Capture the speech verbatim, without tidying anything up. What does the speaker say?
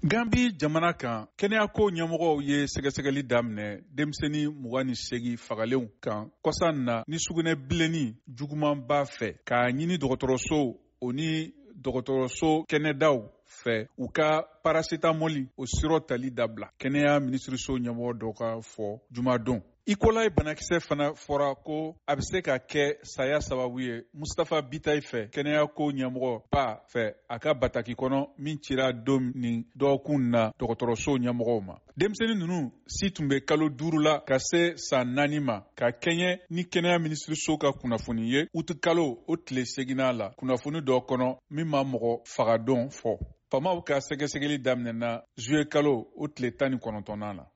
Gambi jamana kan kɛnɛya ko ɲɛmɔgɔw ye sɛgɛsɛgɛli daminɛ denmisɛnnin mugan ni seegin fagalenw kan kɔsan na ni sugunɛ bilenni juguman b'a fɛ k'a ɲini dɔgɔtɔrɔso o ni dɔgɔtɔrɔso kɛnɛdaw fɛ u ka parasitamɔli o siro tali dabila kɛnɛya minisiriso ɲɛmɔgɔ dɔw ka fɔ jumadon. Ikola banakisɛ fana fɔra ko a bɛ se ka kɛ saya sababu ye Mustafa Bitayi fɛ kɛnɛya ko ɲɛmɔgɔ ba fɛ a ka bataki kɔnɔ min cira don ni dɔgɔkun na dɔgɔtɔrɔso ɲɛmɔgɔw ma. Denmisɛnnin ninnu si tun bɛ kalo duuru la ka se san naani ma ka kɛɲɛ ni kɛnɛya minisiriso ka kunnafoni ye uti kalo o tile seginna la kunnafoni dɔ kɔnɔ min ma mɔgɔ fagadon fɔ. Famaw ka sɛgɛsɛgɛli daminɛna juye kalo o tile tan ni kɔnɔntɔnnan na.